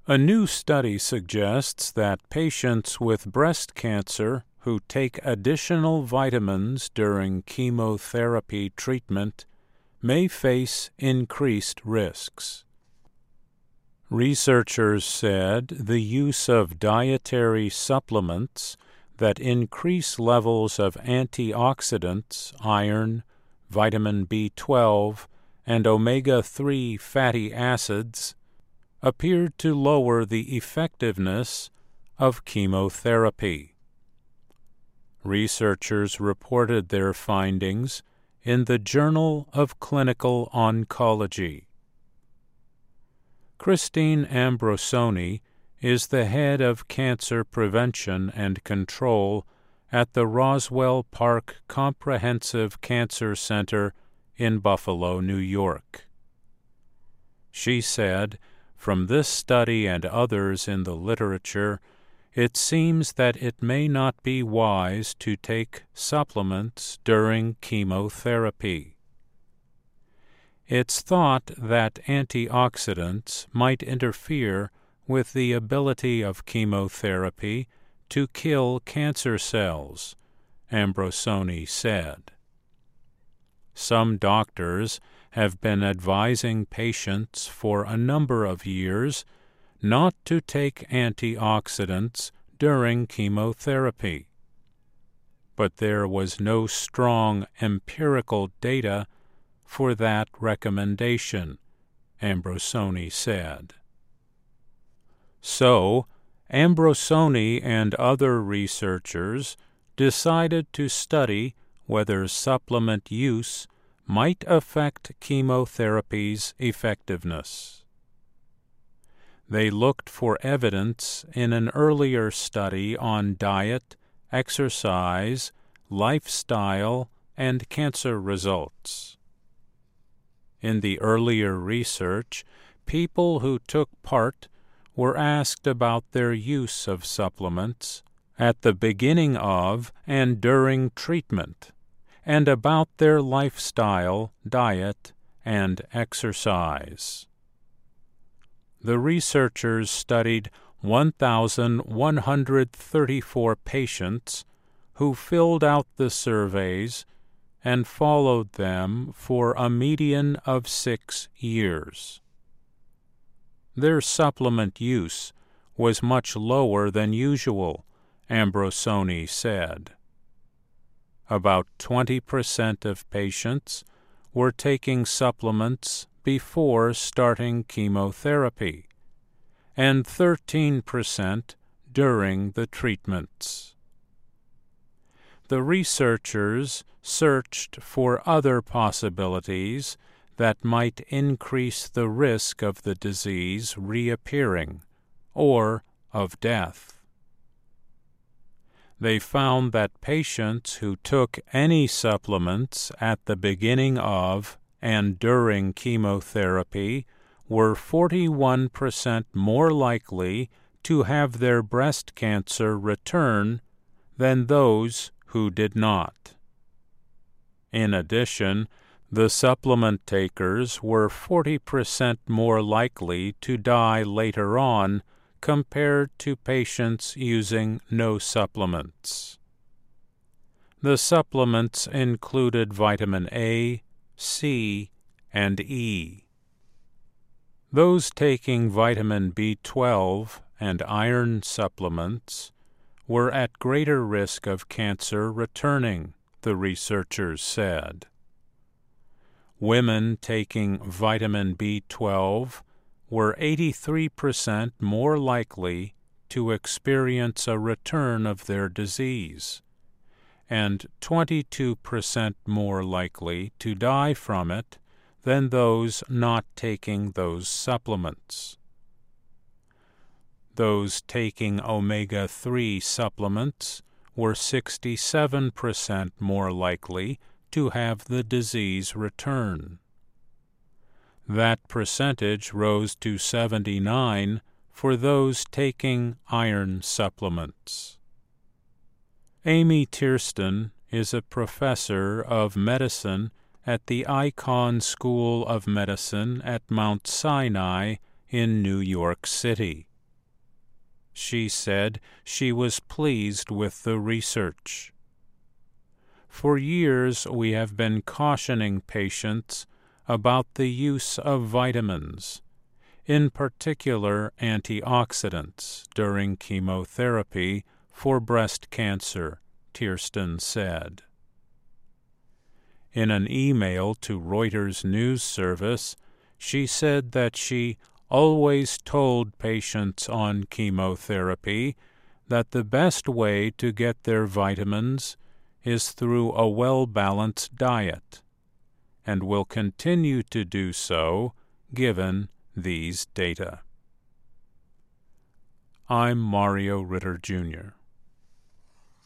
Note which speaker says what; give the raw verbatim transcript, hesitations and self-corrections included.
Speaker 1: A new study suggests that patients with breast cancer who take additional vitamins during chemotherapy treatment may face increased risks. Researchers said the use of dietary supplements that increase levels of antioxidants, iron, vitamin B twelve, and omega three fatty acids appeared to lower the effectiveness of chemotherapy. Researchers reported their findings in the Journal of Clinical Oncology. Christine Ambrosoni is the head of cancer prevention and control at the Roswell Park Comprehensive Cancer Center in Buffalo, New York. She said, "From this study and others in the literature, it seems that it may not be wise to take supplements during chemotherapy. It's thought that antioxidants might interfere with the ability of chemotherapy to kill cancer cells," Ambrosoni said. Some doctors have been advising patients for a number of years not to take antioxidants during chemotherapy. But there was no strong empirical data for that recommendation, Ambrosoni said. So, Ambrosoni and other researchers decided to study whether supplement use might affect chemotherapy's effectiveness. They looked for evidence in an earlier study on diet, exercise, lifestyle, and cancer results. In the earlier research, people who took part were asked about their use of supplements at the beginning of and during treatment, and about their lifestyle, diet, and exercise. The researchers studied one thousand one hundred thirty-four patients who filled out the surveys and followed them for a median of six years. Their supplement use was much lower than usual, Ambrosoni said. About twenty percent of patients were taking supplements before starting chemotherapy, and thirteen percent during the treatments. The researchers searched for other possibilities that might increase the risk of the disease reappearing or of death. They found that patients who took any supplements at the beginning of and during chemotherapy were forty-one percent more likely to have their breast cancer return than those who did not. In addition, the supplement takers were forty percent more likely to die later on compared to patients using no supplements. The supplements included vitamin A, C, and E. Those taking vitamin B twelve and iron supplements were at greater risk of cancer returning, the researchers said. Women taking vitamin B twelve were eighty-three percent more likely to experience a return of their disease, and twenty-two percent more likely to die from it than those not taking those supplements. Those taking omega three supplements were sixty-seven percent more likely to have the disease return. That percentage rose to seventy-nine for those taking iron supplements. Amy Tierston is a professor of medicine at the Icahn School of Medicine at Mount Sinai in New York City. She said she was pleased with the research. For years we have been cautioning patients about the use of vitamins, in particular antioxidants, during chemotherapy for breast cancer, Tiersten said. In an email to Reuters News Service, she said that she always told patients on chemotherapy that the best way to get their vitamins is through a well-balanced diet, and will continue to do so given these data. I'm Mario Ritter, Junior